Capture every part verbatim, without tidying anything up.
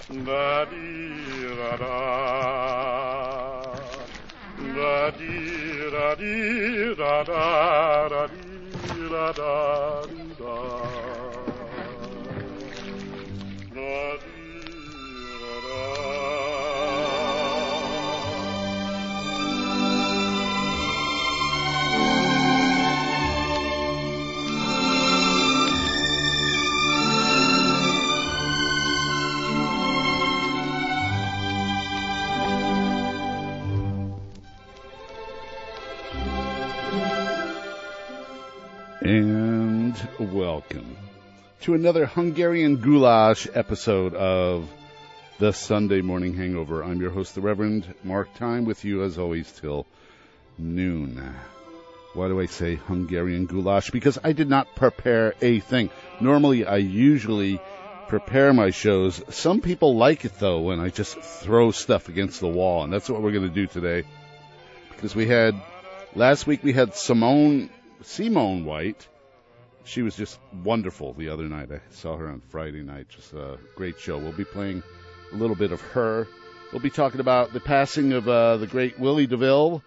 da dee da da, da dee da dee da da, da dee da da dee da, da dee da da. And welcome to another Hungarian Goulash episode of the Sunday Morning Hangover. I'm your host, the Reverend Mark Time, with you as always till noon. Why do I say Hungarian Goulash? Because I did not prepare a thing. Normally, I usually prepare my shows. Some people like it, though, when I just throw stuff against the wall, and that's what we're going to do today. Because we had, last week we had Simone... Simone White. She was just wonderful the other night. I saw her on Friday night. Just a great show. We'll be playing a little bit of her. We'll be talking about the passing of uh, the great Willie DeVille.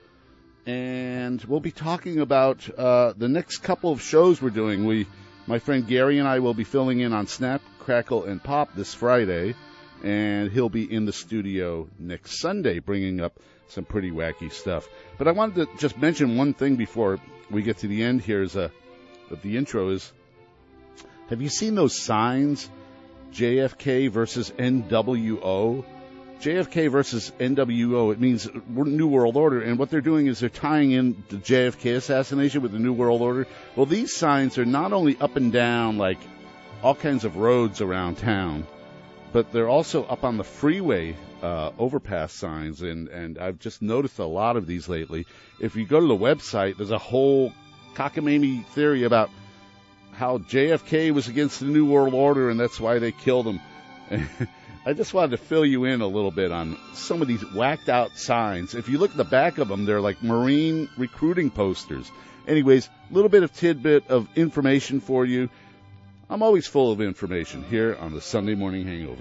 And we'll be talking about uh, the next couple of shows we're doing. We, my friend Gary and I will be filling in on Snap, Crackle, and Pop this Friday. And he'll be in the studio next Sunday bringing up some pretty wacky stuff. But I wanted to just mention one thing before we get to the end here is uh, of the intro is, have you seen those signs? J F K versus N W O. J F K versus N W O, it means New World Order, and what they're doing is they're tying in the J F K assassination with the New World Order. Well, these signs are not only up and down, like all kinds of roads around town, but they're also up on the freeway uh, overpass signs, and, and I've just noticed a lot of these lately. If you go to the website, there's a whole cockamamie theory about how J F K was against the New World Order, and that's why they killed him. I just wanted to fill you in a little bit on some of these whacked-out signs. If you look at the back of them, they're like Marine recruiting posters. Anyways, a little bit of tidbit of information for you. I'm always full of information here on the Sunday Morning Hangover.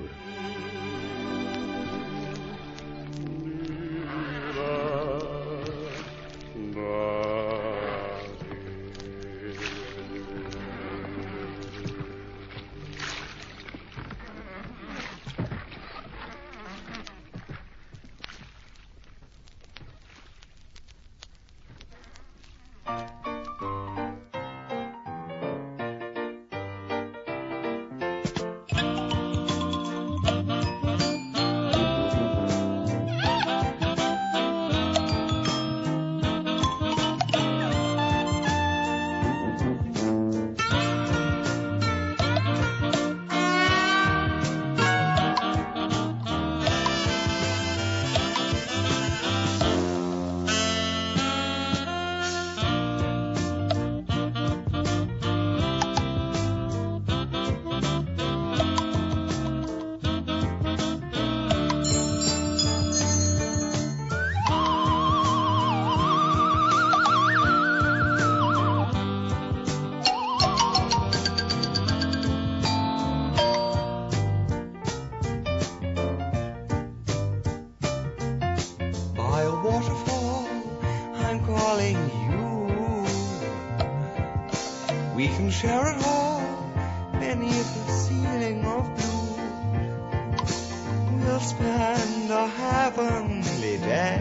Share it all beneath the ceiling of blue. We'll spend a heavenly day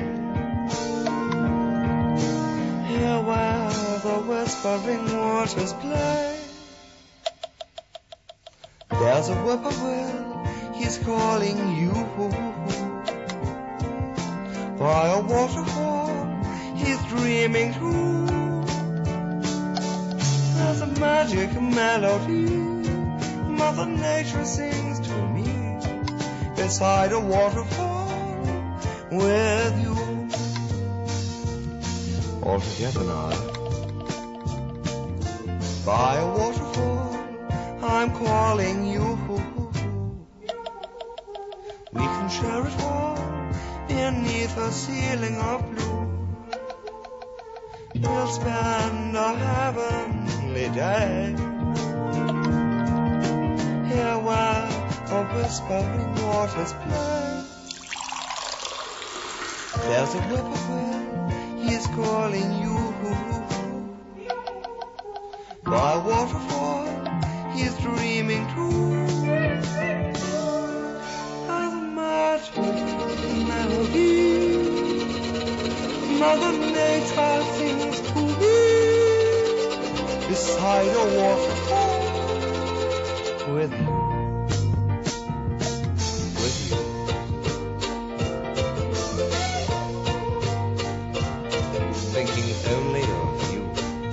here where the whispering waters play. There's a whippoorwill, he's calling you. By a waterfall, he's dreaming too. There's a magic melody Mother Nature sings to me beside a waterfall with you. All together now. By a waterfall, I'm calling you. We can share it all beneath a ceiling of blue. We'll spend a heavenly day here where the of whispering waters play. There's a whippoorwill, he is calling you. By a waterfall, he is dreaming too. By the magic melody, Mother Nature sings to me. Beside a waterfall, with you, with you. Thinking only of you.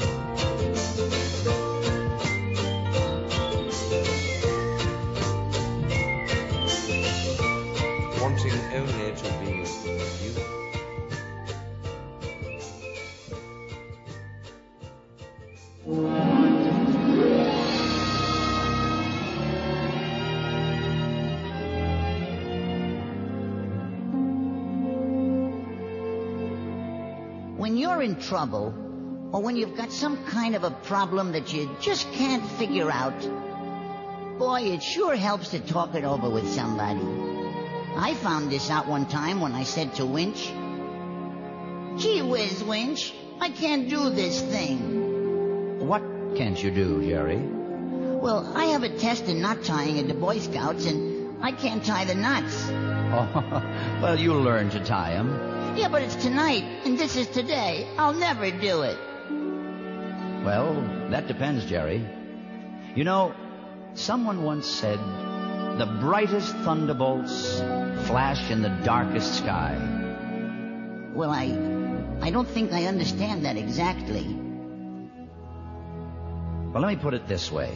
Wanting only to be with you. When you're in trouble, or when you've got some kind of a problem that you just can't figure out, boy, it sure helps to talk it over with somebody. I found this out one time when I said to Winch, "Gee whiz, Winch, I can't do this thing." What can't you do, Jerry? Well, I have a test in knot tying at the Boy Scouts, and I can't tie the knots. Oh, well, you'll learn to tie them. Yeah, but it's tonight, and this is today. I'll never do it. Well, that depends, Jerry. You know, someone once said, the brightest thunderbolts flash in the darkest sky. Well, I... I don't think I understand that exactly. Well, let me put it this way.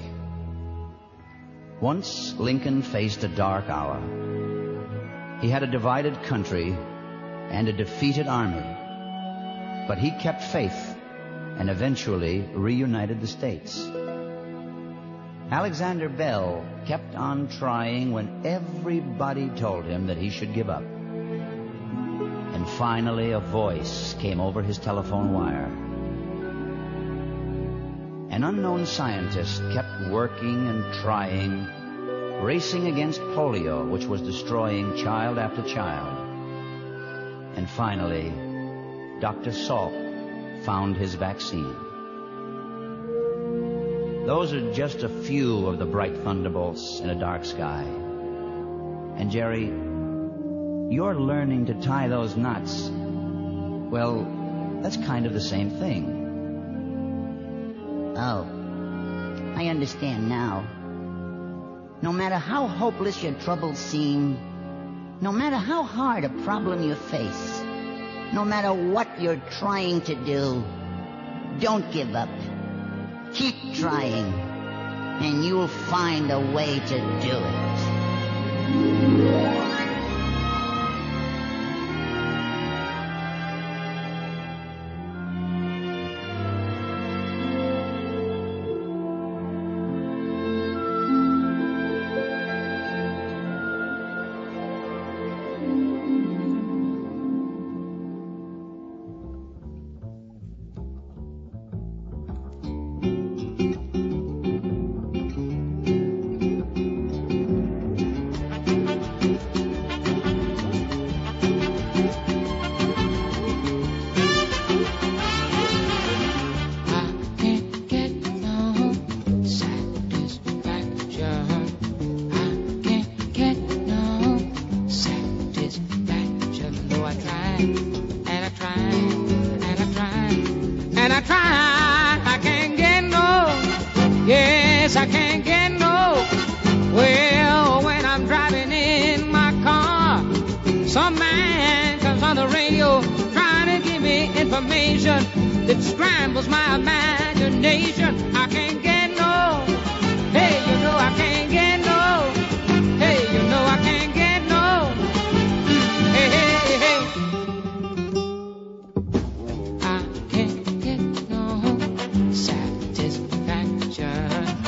Once Lincoln faced a dark hour. He had a divided country and a defeated army. But he kept faith and eventually reunited the states. Alexander Bell kept on trying when everybody told him that he should give up. And finally a voice came over his telephone wire. An unknown scientist kept working and trying, racing against polio, which was destroying child after child. And finally, Doctor Salk found his vaccine. Those are just a few of the bright thunderbolts in a dark sky. And Jerry, you're learning to tie those knots. Well, that's kind of the same thing. Oh, I understand now. No matter how hopeless your troubles seem, no matter how hard a problem you face, no matter what you're trying to do, don't give up. Keep trying, and you'll find a way to do it. I can't get no. Well, when I'm driving in my car, some man comes on the radio trying to give me information that scrambles my imagination. I can't get no. Hey, you know I can't get no. Hey, you know I can't get no. Mm, hey, hey, hey. I can't get no satisfaction.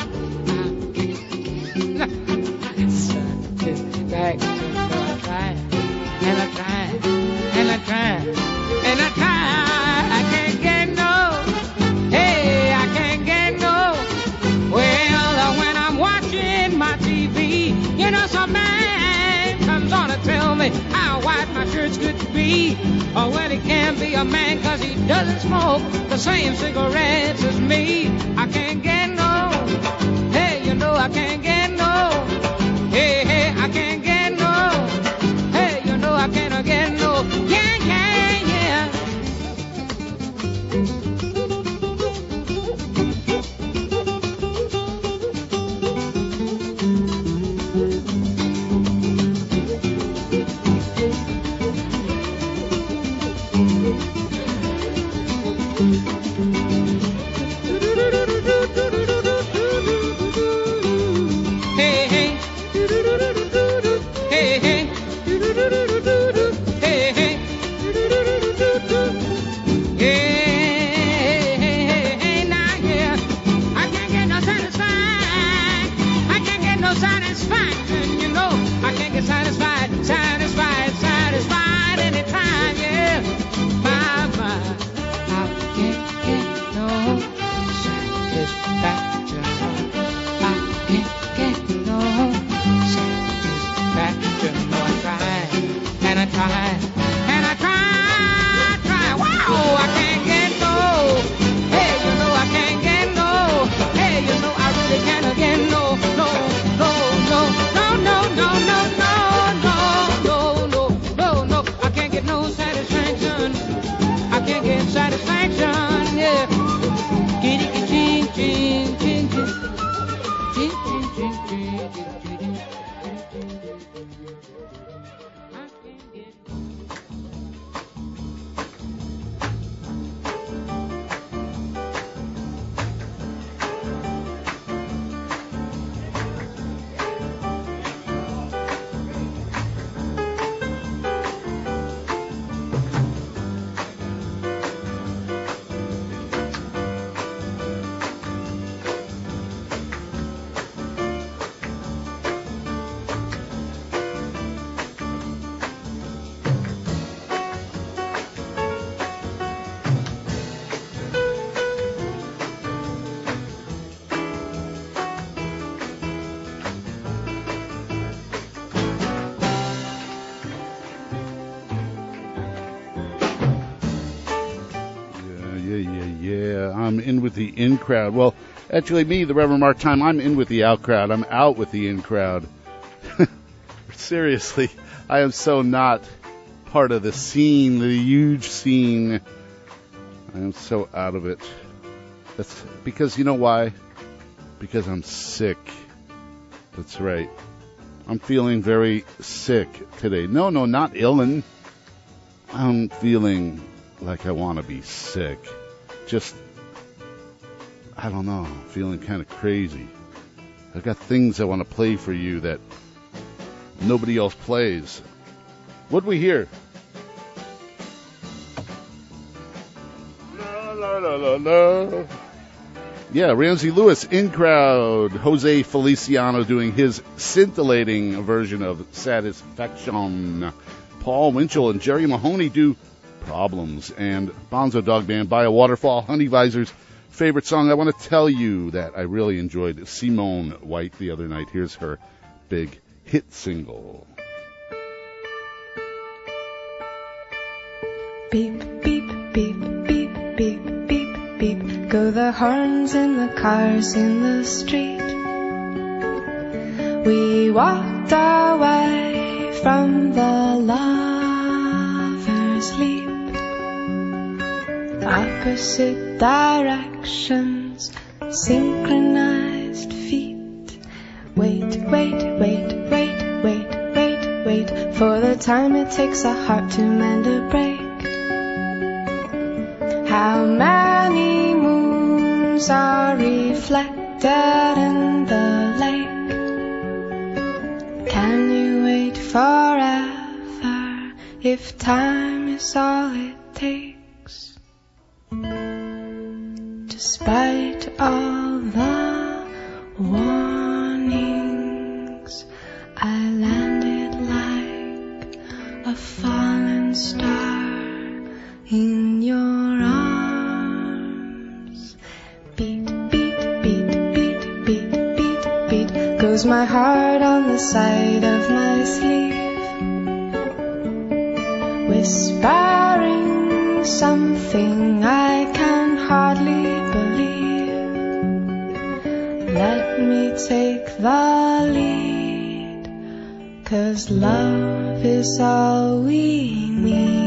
Satisfaction. So I try and I try and I try and I try. I can't get no. Hey, I can't get no. Well, uh, when I'm watching my T V. comes on to tell me how white my shirt's good to be. Oh, well, he can't be a man 'cause he doesn't smoke the same cigarettes as me. I can't get no, hey, you know I can't get no, hey, hey, I can't get no, hey, you know I can't get no, yeah, yeah, yeah. In with the in crowd. Well, actually, me, the Reverend Mark Time, I'm in with the out crowd. I'm out with the in crowd. Seriously, I am so not part of the scene, the huge scene. I am so out of it. That's because, you know why? Because I'm sick. That's right. I'm feeling very sick today. No, no, not illin. I'm feeling like I want to be sick. Just I don't know, feeling kind of crazy. I've got things I want to play for you that nobody else plays. What'd we hear? La, la, la, la, la. Yeah, Ramsey Lewis, in crowd. Jose Feliciano doing his scintillating version of Satisfaction. Paul Winchell and Jerry Mahoney do Problems. And Bonzo Dog Band, By a Waterfall, Honey Visor's favorite song. I want to tell you that I really enjoyed Simone White the other night. Here's her big hit single. Beep, beep, beep, beep, beep, beep, beep. Go the horns in the cars in the street. We walked away from the lover's leap. Opposite directions, synchronized feet. Wait, wait, wait, wait, wait, wait, wait for the time it takes a heart to mend a break. How many moons are reflected in the lake? Can you wait forever if time is all it takes? Despite all the warnings, I landed like a fallen star in your arms. Beat, beat, beat, beat, beat, beat, beat goes my heart on the side of my sleeve. whispering something I can hardly believe. Let me take the lead, 'cause love is all we need.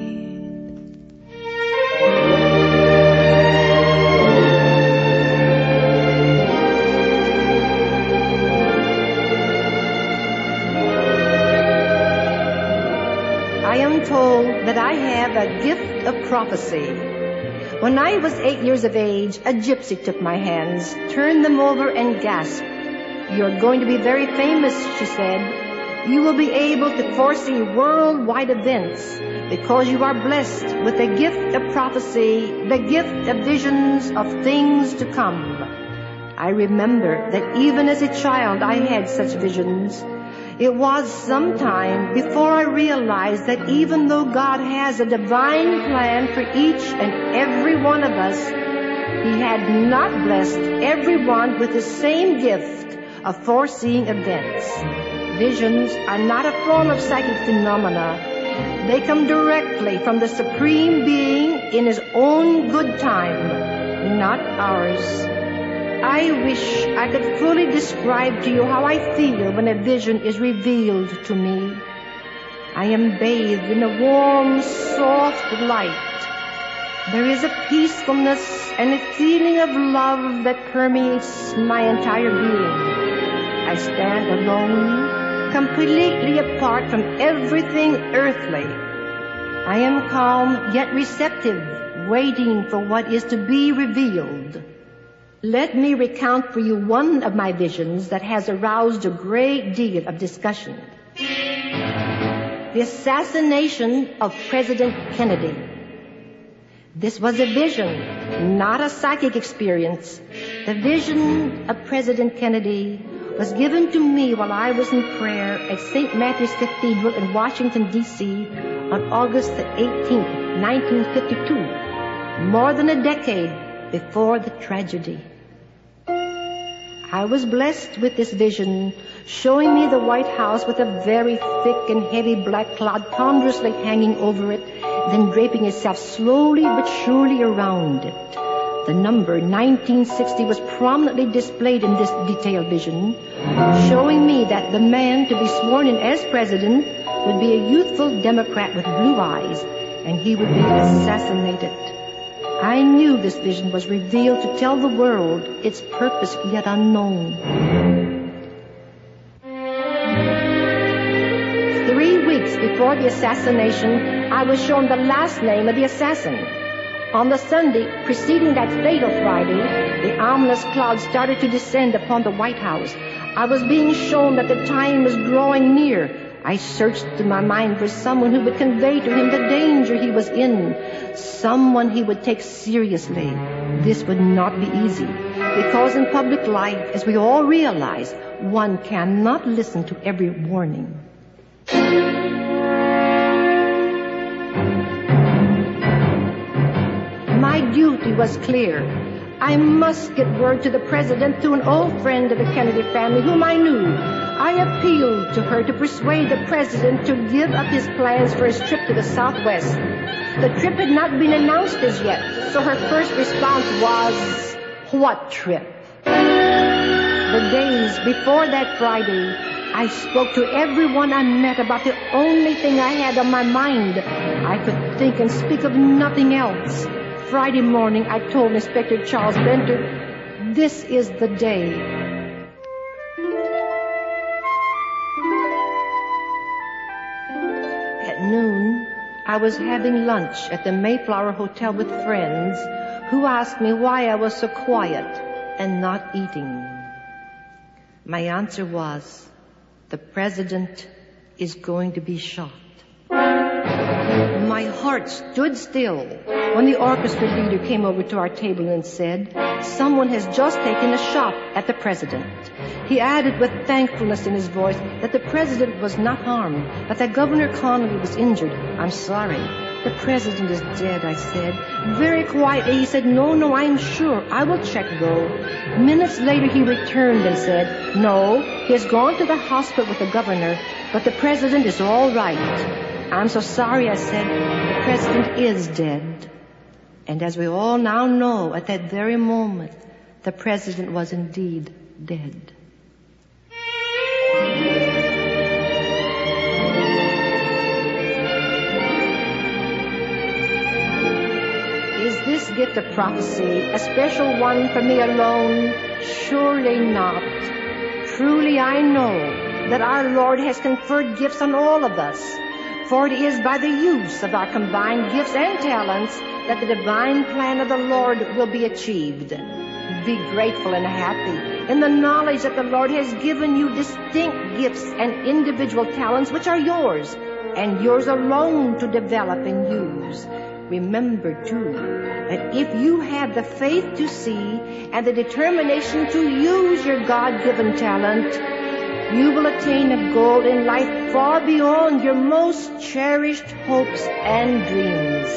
I am told that I have a gift of prophecy. When I was eight years of age, a gypsy took my hands, turned them over, and gasped. "You're going to be very famous," she said. "You will be able to foresee worldwide events because you are blessed with the gift of prophecy, the gift of visions of things to come." I remember that even as a child I had such visions. It was some time before I realized that even though God has a divine plan for each and every one of us, He had not blessed everyone with the same gift of foreseeing events. Visions are not a form of psychic phenomena. They come directly from the Supreme Being in His own good time, not ours. I wish I could fully describe to you how I feel when a vision is revealed to me. I am bathed in a warm, soft light. There is a peacefulness and a feeling of love that permeates my entire being. I stand alone, completely apart from everything earthly. I am calm yet receptive, waiting for what is to be revealed. Let me recount for you one of my visions that has aroused a great deal of discussion. The assassination of President Kennedy. This was a vision, not a psychic experience. The vision of President Kennedy was given to me while I was in prayer at Saint Matthew's Cathedral in Washington, D C on August the eighteenth, nineteen fifty-two, more than a decade before the tragedy. I was blessed with this vision, showing me the White House with a very thick and heavy black cloud ponderously hanging over it, then draping itself slowly but surely around it. The number nineteen sixty was prominently displayed in this detailed vision, showing me that the man to be sworn in as president would be a youthful Democrat with blue eyes, and he would be assassinated. I knew this vision was revealed to tell the world its purpose yet unknown. Three weeks before the assassination, I was shown the last name of the assassin. On the Sunday preceding that fatal Friday, the ominous clouds started to descend upon the White House. I was being shown that the time was drawing near. I searched in my mind for someone who would convey to him the danger he was in, someone he would take seriously. This would not be easy, because in public life, as we all realize, one cannot listen to every warning. My duty was clear. I must get word to the president through an old friend of the Kennedy family whom I knew. I appealed to her to persuade the president to give up his plans for his trip to the Southwest. The trip had not been announced as yet, so her first response was, "What trip?" The days before that Friday, I spoke to everyone I met about the only thing I had on my mind. I could think and speak of nothing else. Friday morning, I told Inspector Charles Benter, "This is the day." At noon, I was having lunch at the Mayflower Hotel with friends who asked me why I was so quiet and not eating. My answer was, the president is going to be shot. My heart stood still when the orchestra leader came over to our table and said, "Someone has just taken a shot at the president." He added with thankfulness in his voice that the president was not harmed, but that Governor Connolly was injured. "I'm sorry. The president is dead," I said. Very quietly, he said, "No, no, I'm sure. I will check, though." Minutes later, he returned and said, "No, he has gone to the hospital with the governor, but the president is all right." I'm so sorry I said the president is dead. And as we all now know, at that very moment, the president was indeed dead. Is this gift of prophecy a special one for me alone? Surely not. Truly I know that our Lord has conferred gifts on all of us, for it is by the use of our combined gifts and talents that the divine plan of the Lord will be achieved. Be grateful and happy in the knowledge that the Lord has given you distinct gifts and individual talents which are yours, and yours alone to develop and use. Remember, too, that if you have the faith to see and the determination to use your God-given talent, you will attain a goal in life far beyond your most cherished hopes and dreams.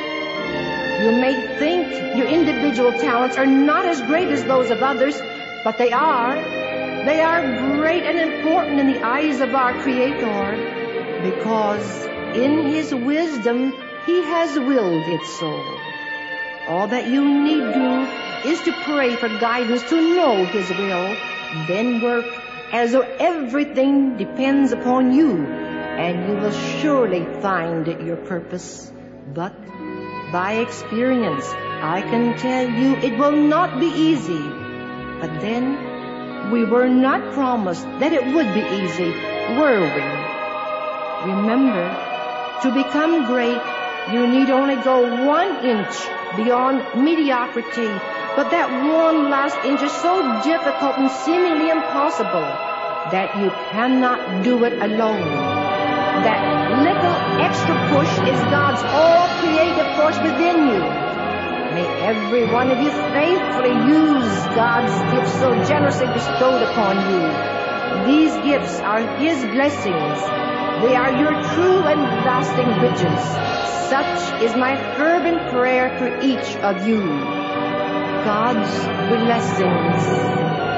You may think your individual talents are not as great as those of others, but they are. They are great and important in the eyes of our Creator, because in His wisdom, He has willed it so. All that you need do is to pray for guidance to know His will, then work as though everything depends upon you, and you will surely find your purpose. But by experience, I can tell you it will not be easy. But then, we were not promised that it would be easy, were we? Remember, to become great, you need only go one inch beyond mediocrity, but that one last inch is so difficult and seemingly impossible that you cannot do it alone. That little extra push is God's all-creative force within you. May every one of you faithfully use God's gifts so generously bestowed upon you. These gifts are His blessings. They are your true and lasting riches. Such is my fervent prayer for each of you. God's blessings.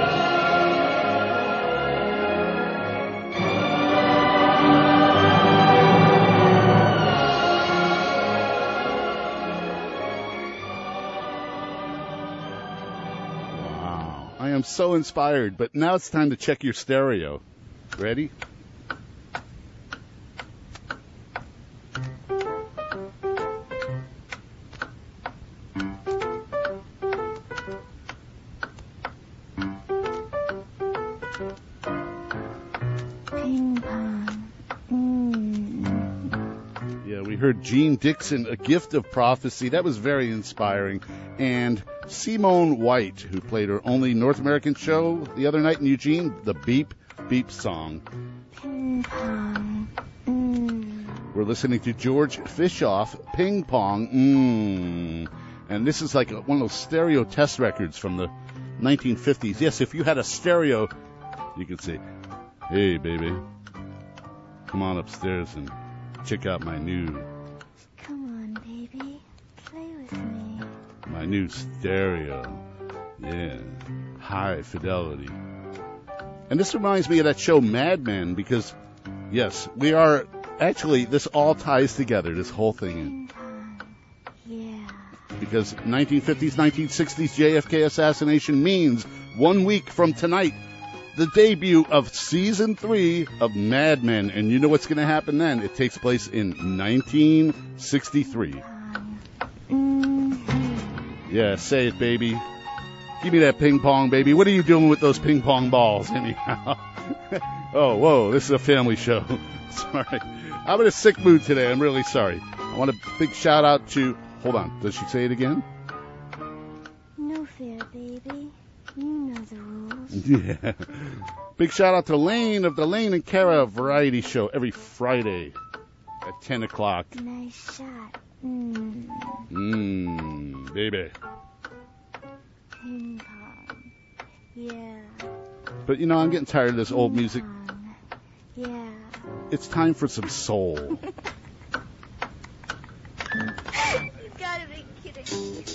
Wow. I am so inspired, but now it's time to check your stereo. Ready? Heard Gene Dixon, A Gift of Prophecy. That was very inspiring. And Simone White, who played her only North American show the other night in Eugene, the Beep Beep song. Ping Pong. Mm. We're listening to George Fischoff, Ping Pong. Mm. And this is like one of those stereo test records from the nineteen fifties. Yes, if you had a stereo, you could say, "Hey, baby, come on upstairs and check out my new My new stereo. Yeah. High fidelity." And this reminds me of that show Mad Men, because, yes, we are, actually, this all ties together, this whole thing. Yeah. Because nineteen fifties, nineteen sixties J F K assassination means one week from tonight, the debut of season three of Mad Men. And you know what's going to happen then? It takes place in nineteen sixty-three. Yeah, say it, baby. Give me that ping pong, baby. What are you doing with those ping pong balls, anyhow? Oh, whoa, this is a family show. Sorry. I'm in a sick mood today. I'm really sorry. I want a big shout out to... Hold on. Does she say it again? No fear, baby. You know the rules. Yeah. Big shout out to Lane of the Lane and Kara Variety Show every Friday at ten o'clock. Nice shot. Mmm. Mmm, baby. Ping pong. Yeah. But, you know, I'm getting tired of this old music. Pong. Yeah. It's time for some soul. You gotta be kidding.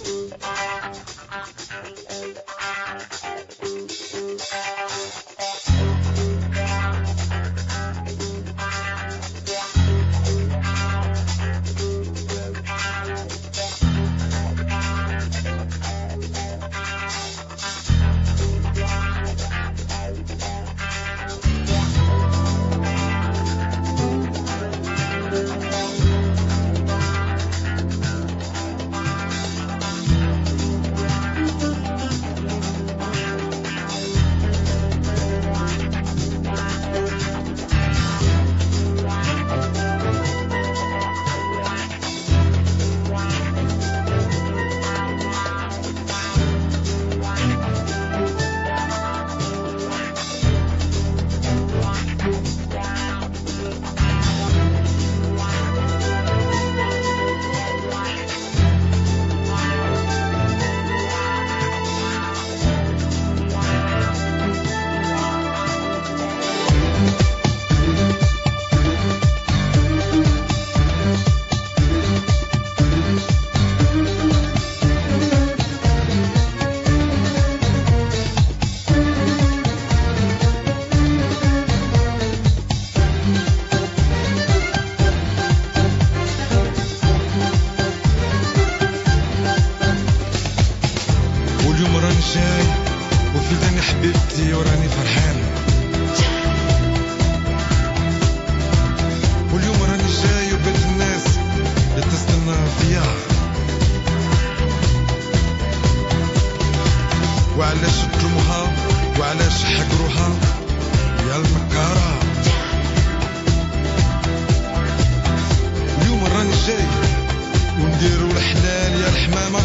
جاي ونديرو الحلال يا الحمامة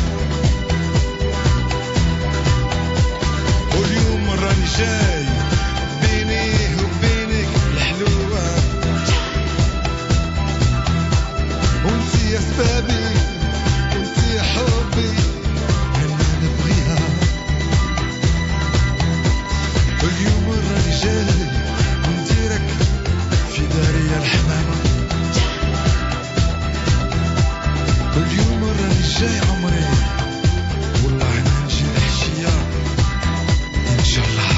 واليوم راني جاي بيني وبينك الحلوة وانتي يا سبابي وانتي يا حبي انا نبغيها واليوم راني جاي ونديرك في داري يا الحمامة واليوم راني جاي عمري والله انا نجي الحشية ان شاء الله.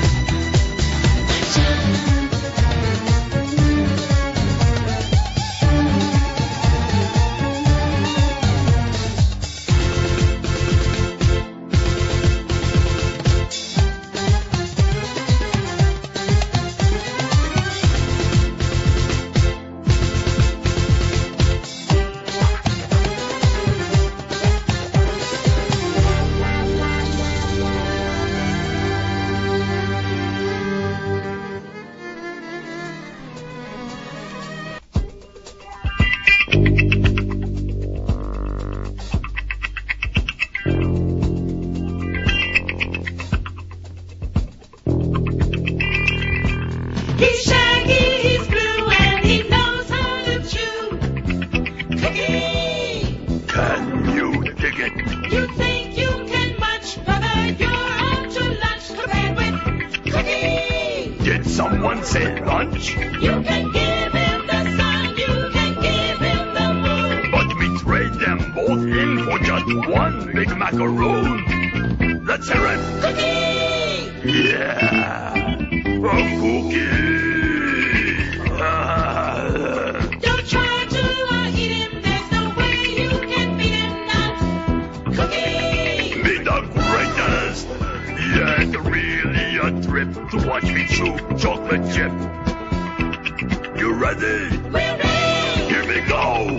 He's shaggy, he's blue, and he knows how to chew. Cookie! Can you dig it? You think you can munch, brother, you're on to lunch. Compared with Cookie! Did someone say lunch? You can give him the sun, you can give him the moon. But we trade them both in for just one big macaroon. Let's hear it. Cookie! Yeah. A cookie. Don't try to uh, eat him, there's no way you can beat him now. Cookie! Me the greatest. Yeah, it's really a trip to watch me chew chocolate chip. You ready? We're ready! Here we go.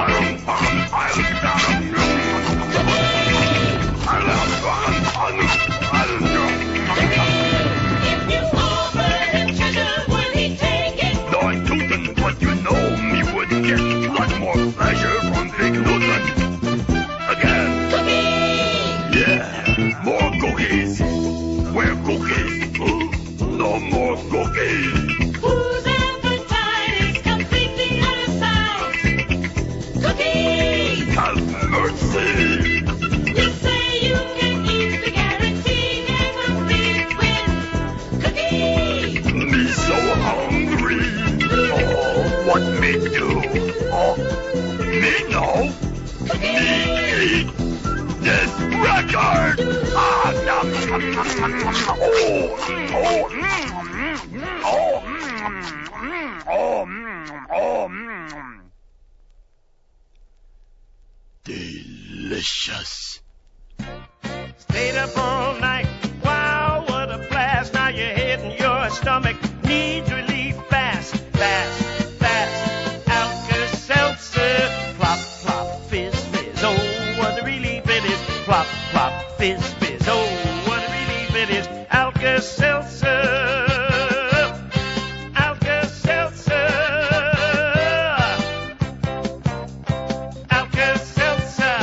If you offer him treasure, will he take it? No, I couldn't, but you know me would get a lot more pleasure from Big Luton. Again. Cookie! Yeah, more cookies. Where cookies? No more cookies. Whose appetite is completely out of sight? Cookie! Have mercy. You say you can eat the guarantee never be with Cookie! Me so hungry. Oh, what me do? Oh, me know. Me eat this record. Ah, nom, nom, nom, nom, nom. Oh, oh, mm, mm, oh, mm, mm, oh, mm, oh, mm. Delicious. Stayed up all night. Wow, what a blast. Now your head and your stomach needs relief fast, fast, fast. Alka-Seltzer. Plop, plop, fizz, fizz. Oh, what a relief it is. Plop, plop, fizz, fizz. Oh, what a relief it is. Alka-Seltzer. Alka-Seltzer. Alka-Seltzer.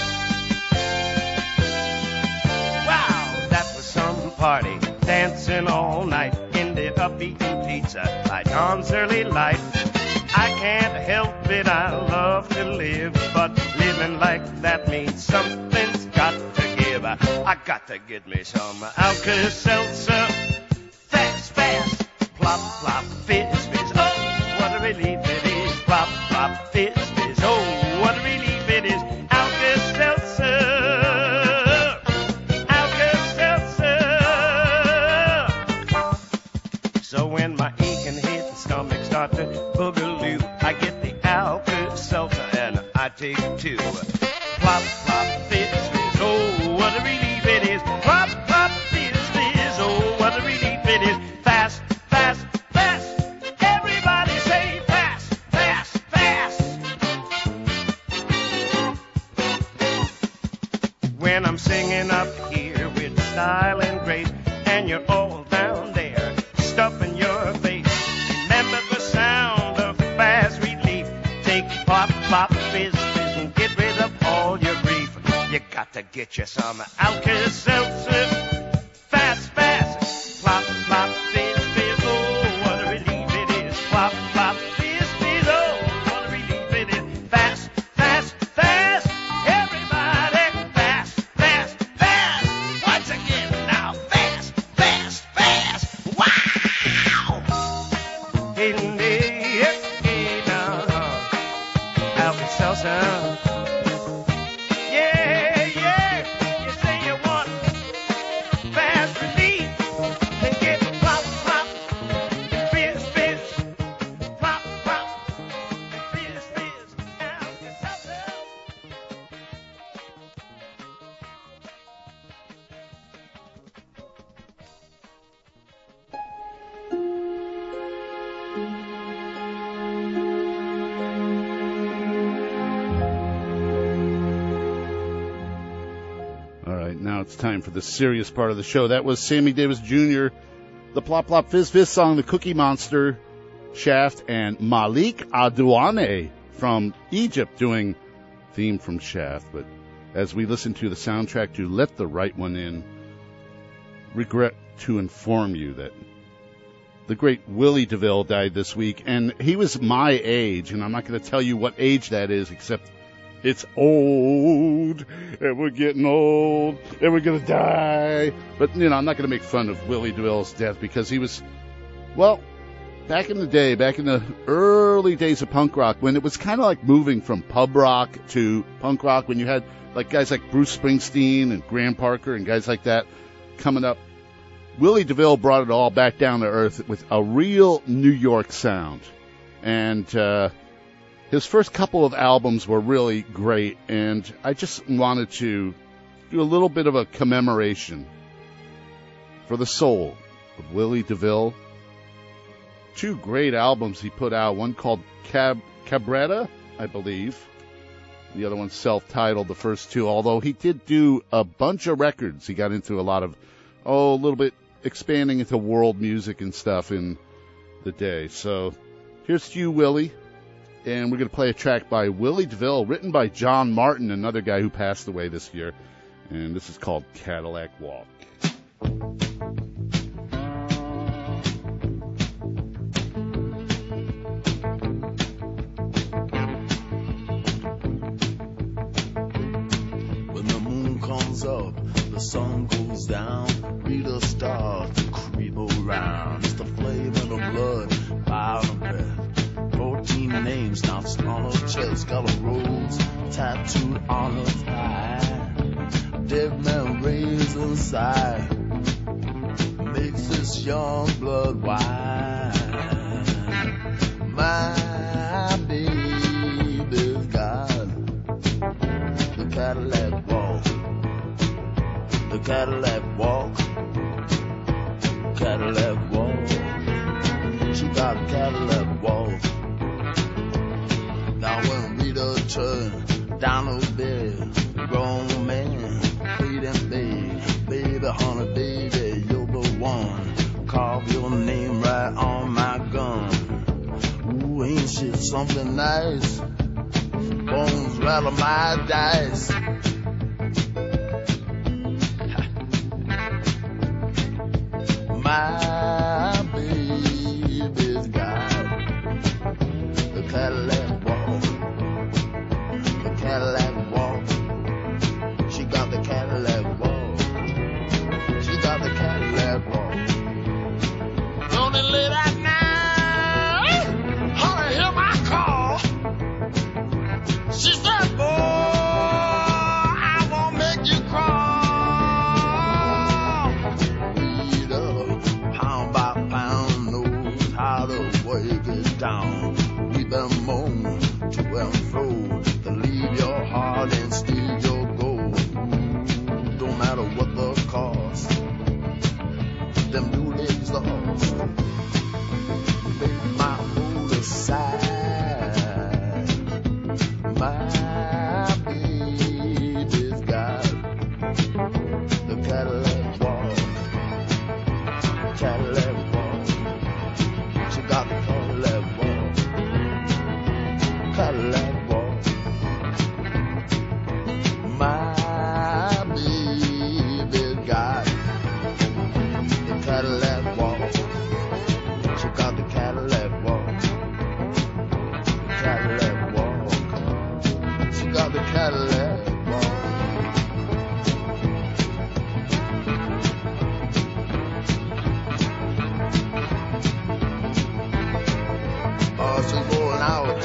Wow, that was some party, dancing all night, ended up eating pizza by dawn's early light. I can't help it, I love to live, but living like that means something's got to give. I got to get me some Alka-Seltzer, fast, fast, plop, plop, fizz, fizz. Oh, what a relief it is, plop, plop, fizz, fizz. Oh, what a relief it is, Alka-Seltzer. So when my aching head and stomach start to boogaloo, I get the Alka-Seltzer and I take two. Plop, plop, fizz, fizz, oh, what a relief it is. Plop, plop, fizz, fizz, oh, what a relief it is. Fast, fast, fast, everybody say fast, fast, fast. When I'm singing up here with style and grace, and you're all down there stuffing your face, remember the sound of fast relief. Take pop, pop, to get you some Alka-Seltzer. Fast, fast, plop, plop, fizz, fizz, oh, what a relief it is. Plop, plop, fizz, fizz, oh, what a relief it is. Fast, fast, fast, everybody, fast, fast, fast. Once again now, fast, fast, fast, wow! Hey, hey, hey, now, Alka-Seltzer. It's time for the serious part of the show. That was Sammy Davis Junior, the Plop Plop Fizz Fizz song, the Cookie Monster, Shaft, and Malik Adouane from Egypt doing theme from Shaft. But as we listen to the soundtrack to Let the Right One In, regret to inform you that the great Willie DeVille died this week, and he was my age, and I'm not going to tell you what age that is, except it's old, and we're getting old, and we're going to die. But, you know, I'm not going to make fun of Willie DeVille's death because he was, well, back in the day, back in the early days of punk rock, when it was kind of like moving from pub rock to punk rock, when you had like guys like Bruce Springsteen and Graham Parker and guys like that coming up, Willie DeVille brought it all back down to earth with a real New York sound. And, uh, his first couple of albums were really great, and I just wanted to do a little bit of a commemoration for the soul of Willie DeVille. Two great albums he put out, one called Cab- Cabretta, I believe. The other one's self-titled, the first two, although he did do a bunch of records. He got into a lot of, oh, a little bit expanding into world music and stuff in the day. So here's to you, Willie. And we're going to play a track by Willie DeVille, written by John Martin, another guy who passed away this year. And this is called Cadillac Walk. When the moon comes up, the sun goes down, Rita starts to creep around. It's the flavor of the blood, fire and breath. fourteen names stomped on her chest, got a rose tattooed on her thigh. Dead man raised inside, makes this young blood wine. My baby's got the Cadillac walk, the Cadillac walk, Cadillac walk. She got a Cadillac walk. Now when Rita turned down her bed, grown man paid and begged, baby, honey, baby, you're the one. Carve your name right on my gun. Ooh, ain't shit something nice? Bones rattle my dice. My baby's got the Cadillac walk, the Cadillac walk. She got the Cadillac walk. She got the Cadillac walk. Lonely late at night, honey, hear my call. She said, boy, I won't make you crawl. Pound by pound, knows how to work it down. We've been moan to and fro to leave your heart and steal your gold. Don't matter what the cost, them new legs lost. Make my whole aside. My baby's got the Cadillac walk, Cadillac walk. She got the Cadillac walk, Cadillac walk. My Cadillac walk. She got the Cadillac walk. Oh, she's going out.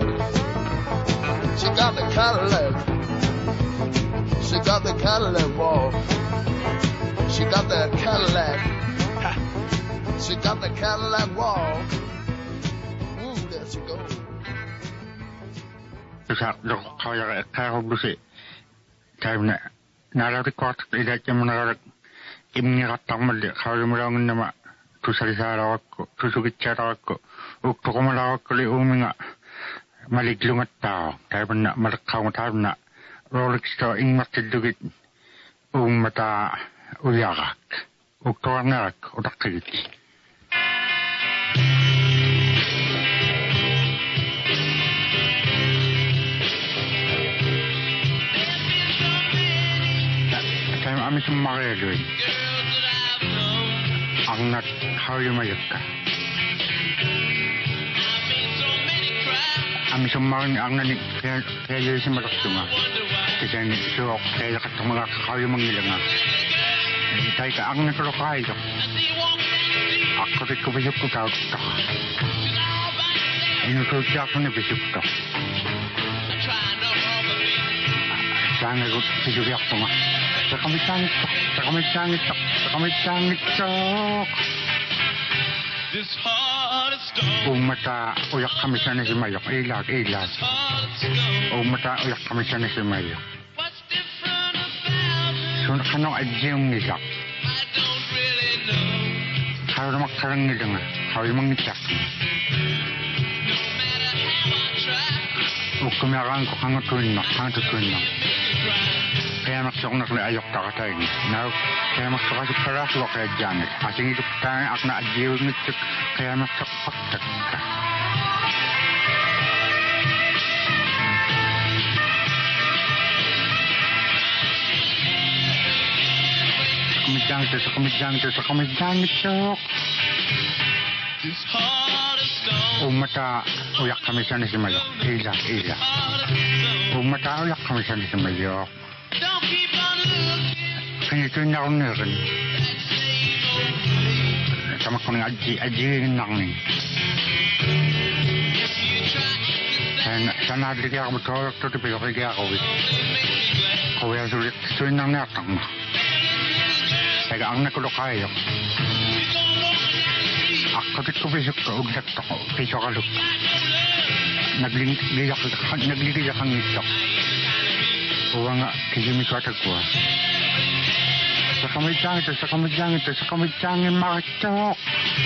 She got the Cadillac. She got the Cadillac walk. She got the Cadillac. She got the Cadillac walk. Ooh, there she goes. Sa do kaya kaya busi. Kaya na nararikot ila jamunarak imni katamal kaya mulangin nama tusalisara ako tusugitara ako uktukumala ako li uminga maliglungat tao kaya na malakaw tao na Rolex to ingmatidugit umata uyagak uktuangarak udakit. Kami sumaredoy. Ang nat hayo mayaka. Kami sumarin ang nani kaya kaya si mataktunga. Kasi ni so kaya katuma hayo mangilanga. Tay ka ang natro kayo. Ako rin ko bisip ko tao. Ino ko siya ko ni bisip ko. Sana ko bisip ko nga. Sa kami sangit tok, sa kami sangit tok, sa kami sangit tok. Umata uyak kami sana si Mayok, ilag, ilag. Umata uyak kami sana si Mayok. So kanong adyong nilak. Kaya naman karang nila nga, kaya naman nityak. Huwag kumirang ko kang tuwin na, kang tuwin na. Kaya maksok na ayok takatay ni. Now, kaya maksok kasi paras ko kaya dyan. Asing ito tayo ak na adjiw nito. Kaya maksok pagtag ka. Sa kumidyang ito, sa kumidyang ito, sa kumidyang ito. Umata, uyak kami sana si Mayok. Ila, ila. Umata, uyak kami sana si Mayok. Kaya ito yung nakunaran. Sama ko ng aji, aji yung nakunin. Sana adli ako matawag ito, di pero kaya ako. Kaya sulit, ito yung nangyatang. Kaya ang nakulokay ako. Ako dito ko bisip ko, uglat ako, piso ka luk. Nagligiyak ang ito. Uwa nga, kisimi ko atagwa. Sa kamidyang ito, sa kamidyang ito, sa kamidyang ito, makachok.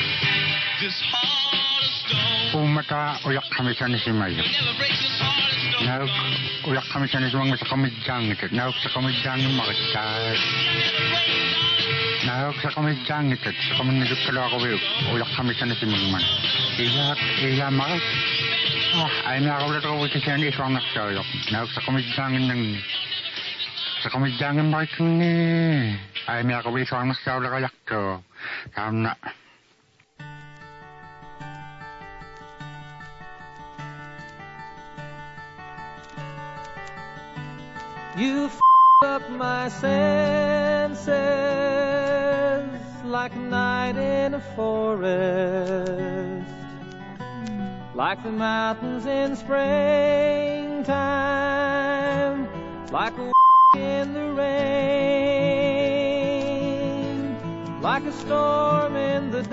Umata, uyak kami sana si Mayok. Nauk, uyak kami sana si Mayok sa kamidyang ito. Nauk, sa kamidyang ito, makachok. Nauk, sa kamidyang ito, sa kamidyang ito, kalawa ko, uyak kami sana si Mayok. Iyak, iyak, makach. Ah, ay nakaulat ako kasi yan isang nagsayok. Nauk, sa kamidyang ito, sa kamidyang ito, makach ni. Ay nakaulat isang nagsayok kayak to. Tama na. You f***ed up my senses like a night in a forest, like the mountains in springtime, like a in the rain, like a storm in the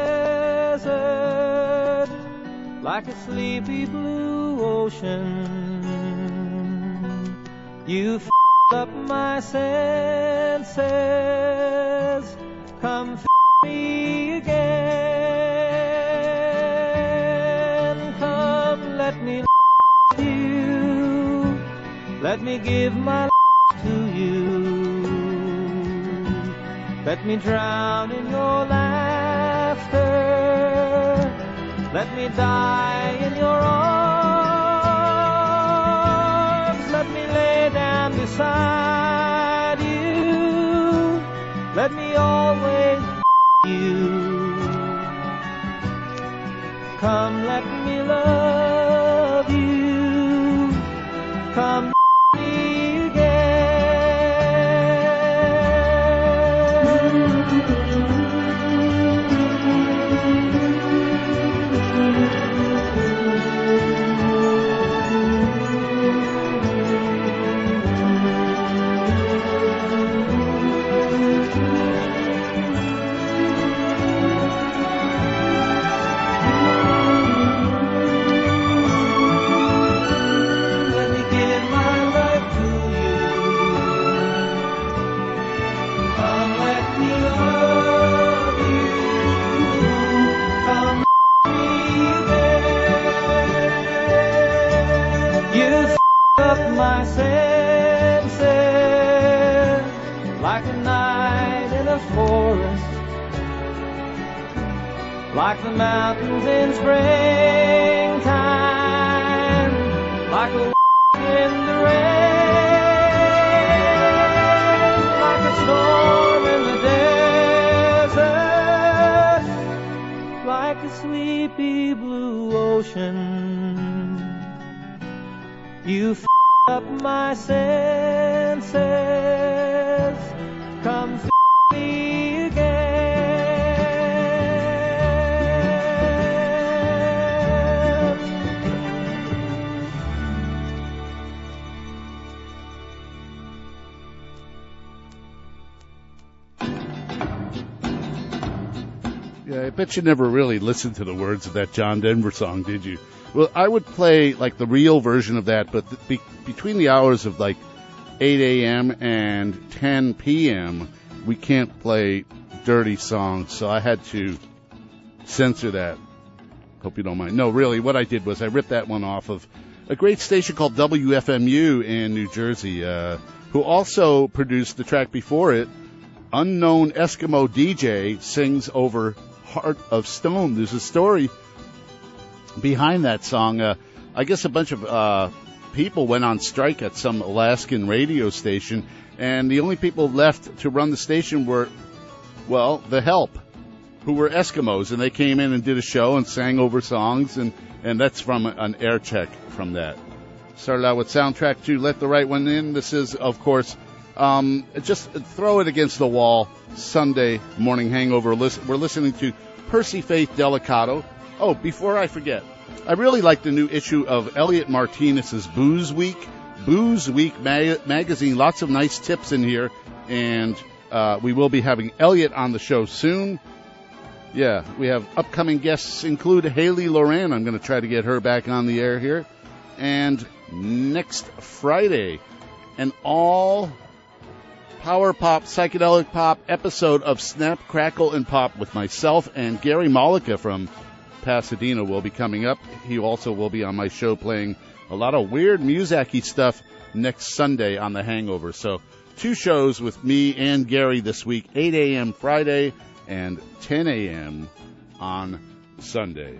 desert, like a sleepy blue ocean. You f***ed up my senses. Come f*** me again. Come, let me love you. Let me give my life to you. Let me drown in your laughter. Let me die in your arms. Let me lay down beside you. Let me always you. Come, let me love you. like the mountains in springtime, like the in the rain, like a storm in the desert, like a sleepy blue ocean. You f*** up my senses, come f*** me again. Yeah, I bet you never really listened to the words of that John Denver song, did you? Well, I would play like the real version of that, but the, be, between the hours of like eight a.m. and ten p.m., we can't play dirty songs, so I had to censor that. Hope you don't mind. No, really, what I did was I ripped that one off of a great station called W F M U in New Jersey, uh, who also produced the track before it. Unknown Eskimo D J sings over Heart of Stone. There's a story behind that song. Uh, I guess a bunch of uh, people went on strike at some Alaskan radio station, and the only people left to run the station were, well, the help, who were Eskimos, and they came in and did a show and sang over songs, and, and that's from an air check from that. Started out with soundtrack to Let the Right One In. This is, of course, um, just throw it against the wall, Sunday morning hangover. We're listening to Percy Faith Delicato. Oh, before I forget, I really like the new issue of Elliot Martinez's Booze Week. Booze Week ma- magazine, lots of nice tips in here, and uh, we will be having Elliot on the show soon. Yeah, we have upcoming guests include Haley Loran. I'm going to try to get her back on the air here. And next Friday, an all power pop, psychedelic pop episode of Snap, Crackle, and Pop with myself and Gary Malika from Pasadena will be coming up. He also will be on my show playing a lot of weird music-y stuff next Sunday on The Hangover. So two shows with me and Gary this week, eight a.m. Friday and ten a.m. on Sunday.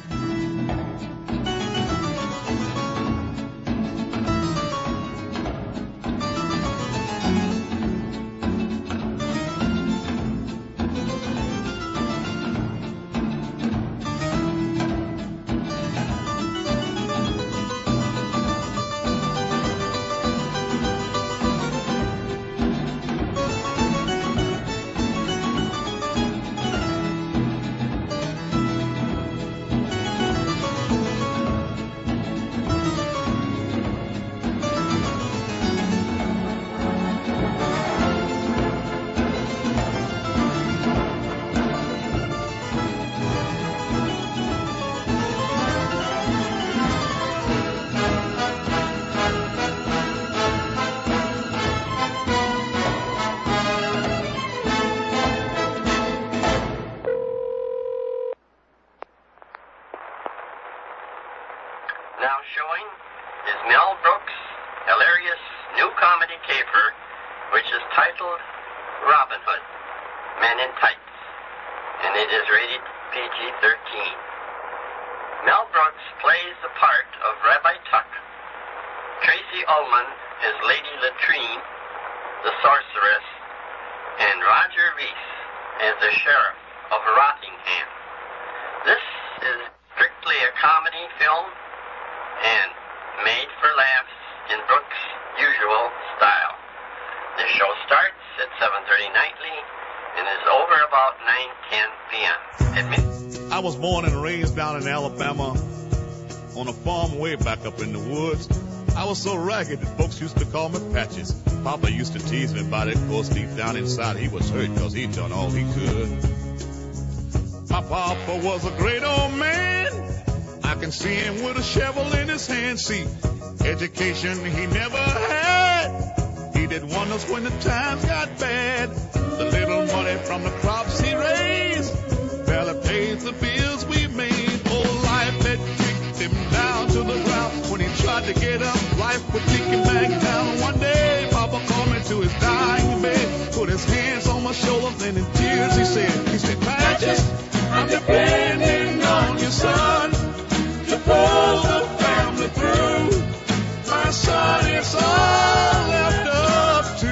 I was born and raised down in Alabama on a farm way back up in the woods. I was so ragged that folks used to call me Patches. Papa used to tease me about it. Of course, deep down inside, he was hurt because he'd done all he could. My papa was a great old man. I can see him with a shovel in his hand. See, education he never had. He did wonders when the times got bad. The little money from the crops he raised barely pays the bills we made. Oh, life had kicked him down to the ground. When he tried to get up, life would kick him back down. One day, Papa called me to his dying bed, put his hands on my shoulders, and in tears he said, he said, Patches, I'm your depending on your son to pull the family through. My son, it's all left up to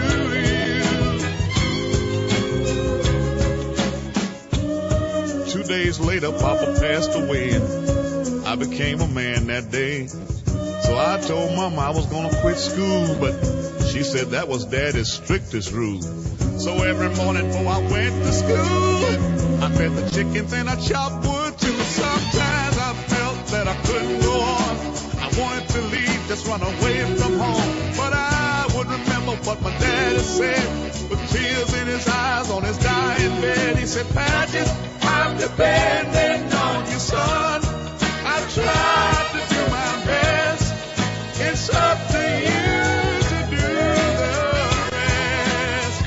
you. Two days later, Papa passed away, and I became a man that day. So I told Mama I was gonna quit school, but she said that was Daddy's strictest rule. So every morning before I went to school, I fed the chickens and I chopped wood too. Sometimes I felt that I couldn't go on. I wanted to leave, just run away from home. But I would remember what my daddy said, with tears in his eyes on his dying bed. He said, Patches, I'm depending on you, son. I tried to do my best. It's up to you to do the rest.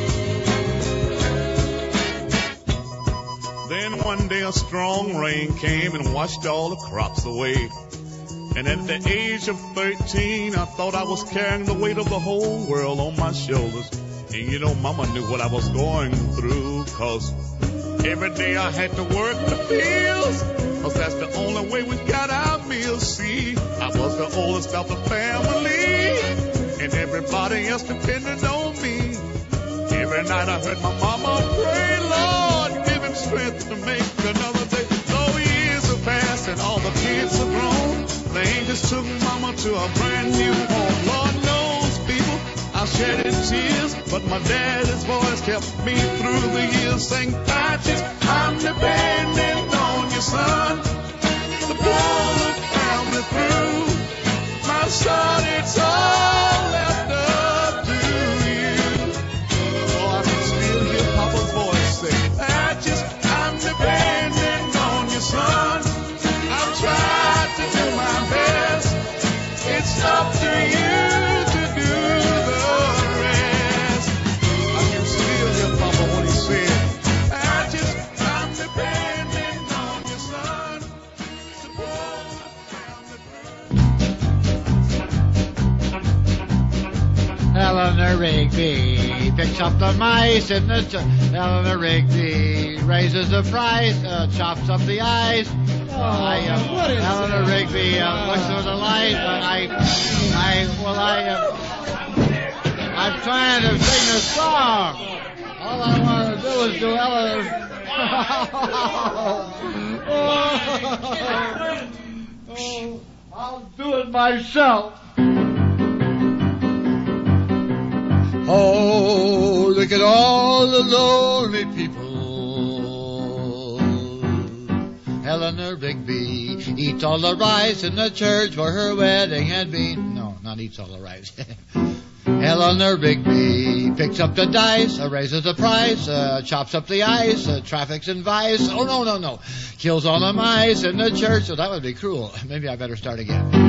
Then one day a strong rain came and washed all the crops away. And at the age of thirteen, I thought I was carrying the weight of the whole world on my shoulders. And you know, Mama knew what I was going through, 'cause every day I had to work the fields, 'cause that's the only way we got our meals. See, I was the oldest of the family, and everybody else depended on me. Every night I heard my mama pray, Lord, give him strength to make another day. Though years have passed and all the kids are grown, the angels took Mama to a brand new home. Lord knows, people, I shedded tears, but my daddy's voice kept me through the years, saying, Patches, I'm depending on you, son, to pull the family through. My son, it's all left up to you. Oh, I can still hear Papa's voice say, Patches, I'm depending on you, son. I've tried to do my best. It's up to you to do the rest. I can still hear Papa when he said, Patches, I'm depending on you, son. To pull the family through. Eleanor Rigby picks up the mice in the ch- Eleanor Rigby raises the price, uh, chops up the ice. Oh, I, uh, what is Eleanor that? Rigby uh, looks through the light, and I, I, well, I, uh, I'm trying to sing a song. All I want to do is do Eleanor. oh, oh, I'll do it myself. Oh, look at all the lonely people. Eleanor Rigby eats all the rice in the church where her wedding had been. No, not eats all the rice. Eleanor Rigby picks up the dice, uh, raises the price, uh, chops up the ice, uh, traffics in vice. Oh, no, no, no. Kills all the mice in the church. So that would be cruel. Maybe I better start again.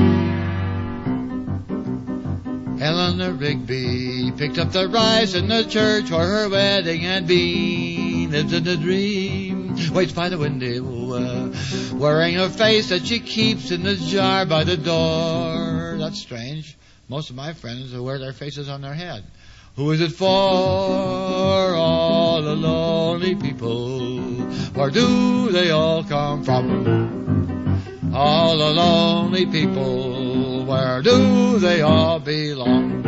Eleanor Rigby picked up the rice in the church where her wedding had been. Lives in a dream, waits by the window, uh, wearing a face that she keeps in the jar by the door. That's strange. Most of my friends wear their faces on their head. Who is it for? All the lonely people. Where do they all come from? All the lonely people. Where do they all belong?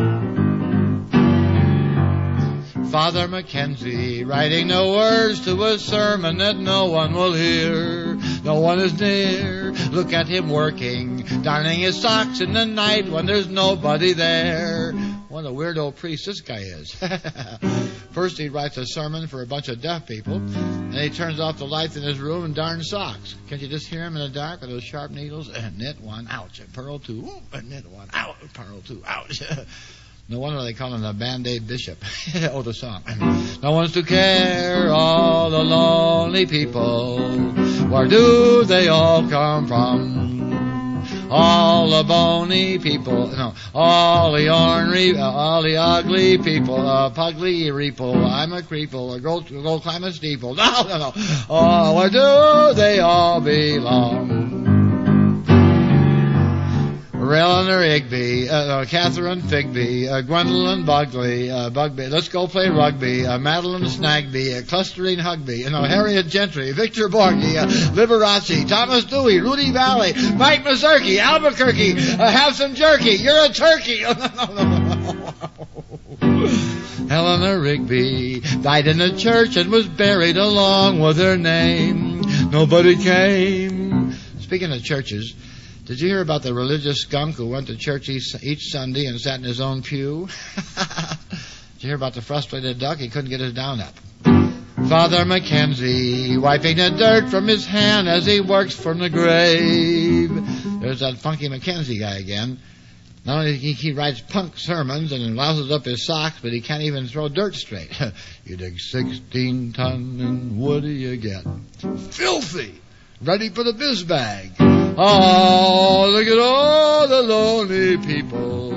Father Mackenzie writing the words to a sermon that no one will hear. No one is near. Look at him working, darning his socks in the night when there's nobody there. What a weirdo priest this guy is. First he writes a sermon for a bunch of deaf people, and he turns off the lights in his room and darns socks. Can't you just hear him in the dark with those sharp needles? And knit one, ouch, and purl two, and knit one, ouch, purl two, ouch. No wonder they call him the Band-Aid Bishop. Oh, the song. No one's to care, all the lonely people. Where do they all come from? All the bony people, no, all the ornery, uh, all the ugly people, uh, pugly reeple, I'm a creeple, a go, go climb a steeple. No, no, no. Oh, where do they all belong? Eleanor Rigby, uh, uh, Catherine Figby, uh, Gwendolyn Bugley, uh, Bugby, Let's Go Play Rugby, uh, Madeline Snagby, uh, Clustering Hugby, you know, Harriet Gentry, Victor Borgie, uh, Liberace, Thomas Dewey, Rudy Valley, Mike Mazurki, Albuquerque, uh, have some jerky, you're a turkey. Eleanor Rigby died in a church and was buried along with her name. Nobody came. Speaking of churches, did you hear about the religious skunk who went to church each, each Sunday and sat in his own pew? Did you hear about the frustrated duck? He couldn't get his down up. Father Mackenzie wiping the dirt from his hand as he works from the grave. There's that funky Mackenzie guy again. Not only he, he writes punk sermons and louses up his socks, but he can't even throw dirt straight. You dig sixteen ton and what do you get? Filthy! Ready for the biz bag. Oh, look at all the lonely people.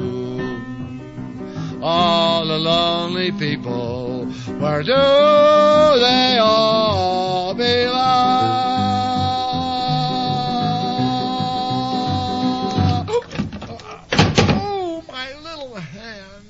All the lonely people. Where do they all belong? Oh, my little hand.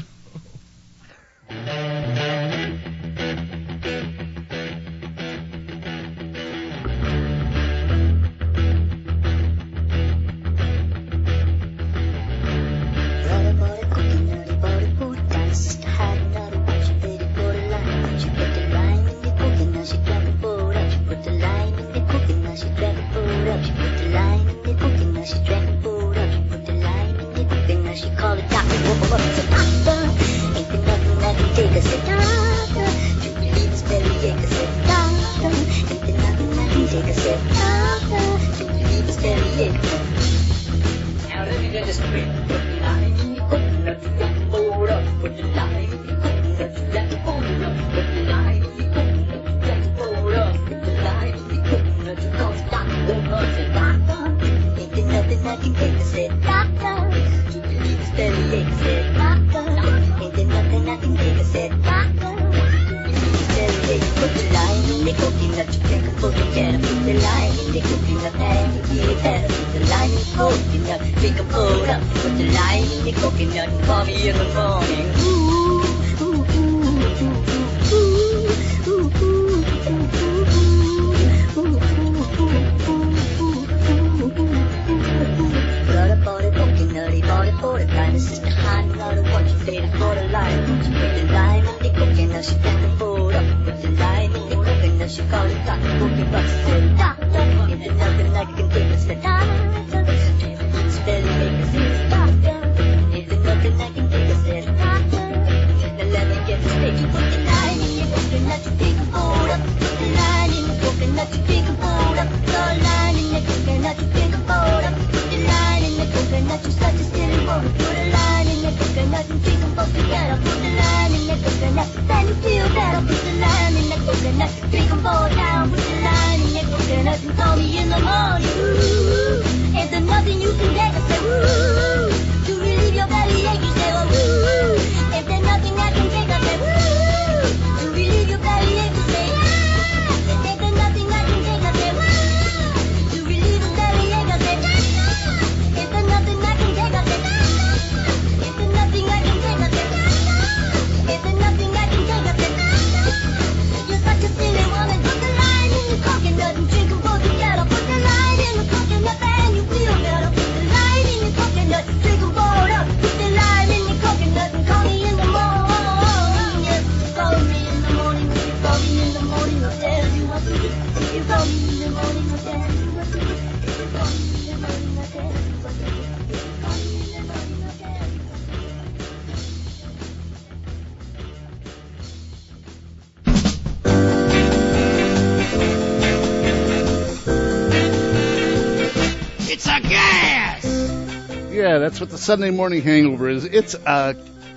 That's what the Sunday morning hangover is. It's a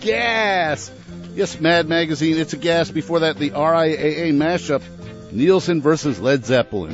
gas. Yes, Mad Magazine, it's a gas. Before that, the R I A A mashup, Nielsen versus Led Zeppelin.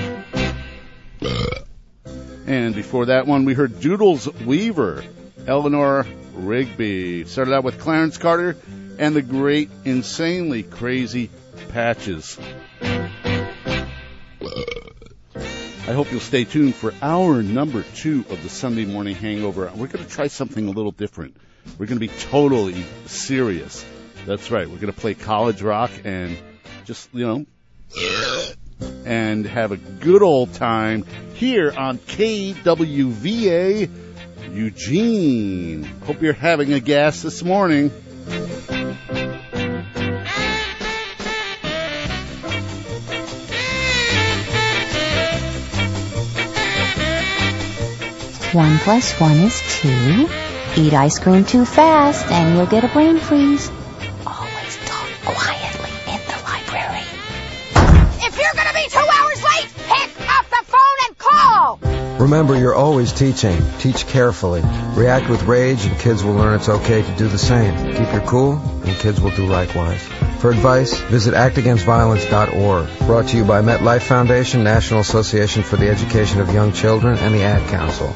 And before that one, we heard Doodles Weaver, Eleanor Rigby. Started out with Clarence Carter and the great, insanely crazy Patches. I hope you'll stay tuned for hour number two of the Sunday Morning Hangover. We're going to try something a little different. We're going to be totally serious. That's right. We're going to play college rock and just, you know, and have a good old time here on K W V A Eugene. Hope you're having a gas this morning. One plus one is two. Eat ice cream too fast and you'll get a brain freeze. Always talk quietly in the library. If you're gonna be two hours late, pick up the phone and call! Remember, you're always teaching. Teach carefully. React with rage and kids will learn it's okay to do the same. Keep your cool and kids will do likewise. For advice, visit act against violence dot org. Brought to you by MetLife Foundation, National Association for the Education of Young Children, and the Ad Council.